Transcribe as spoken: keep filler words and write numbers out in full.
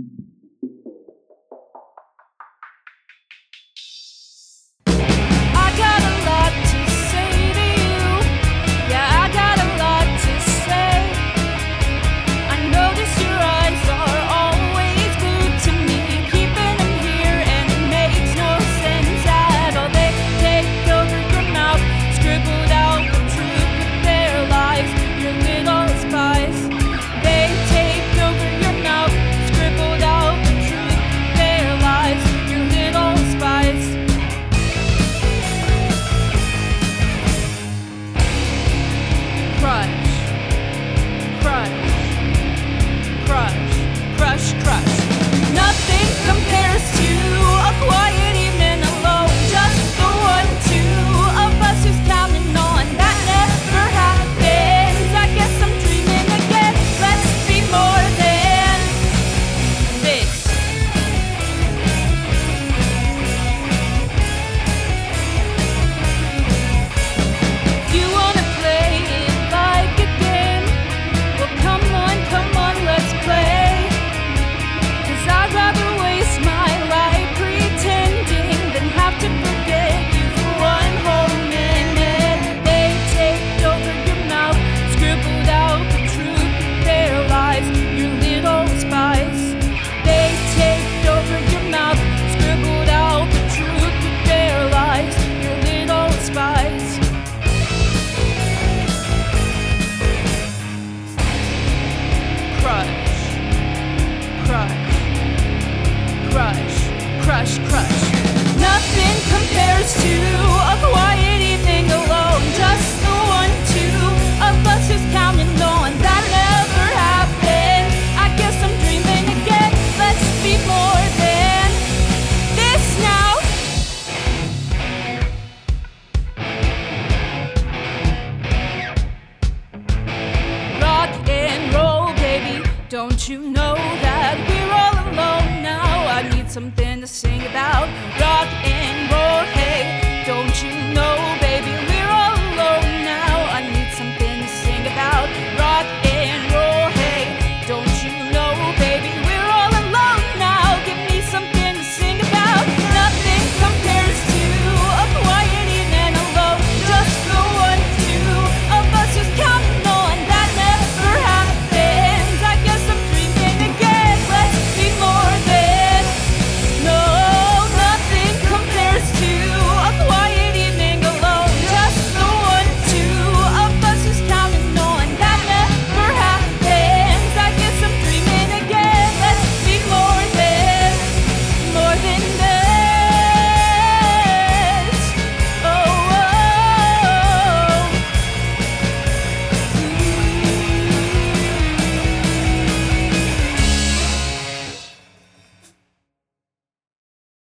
Crush, crush. Nothing compares to a quiet evening alone. Just the one, two of us who's counting on. That never happened. I guess I'm dreaming again. Let's be more than this now. Rock and roll, baby. Don't you know that we're all alone now? I need something to sing about. Rock and roll, hey, don't you know?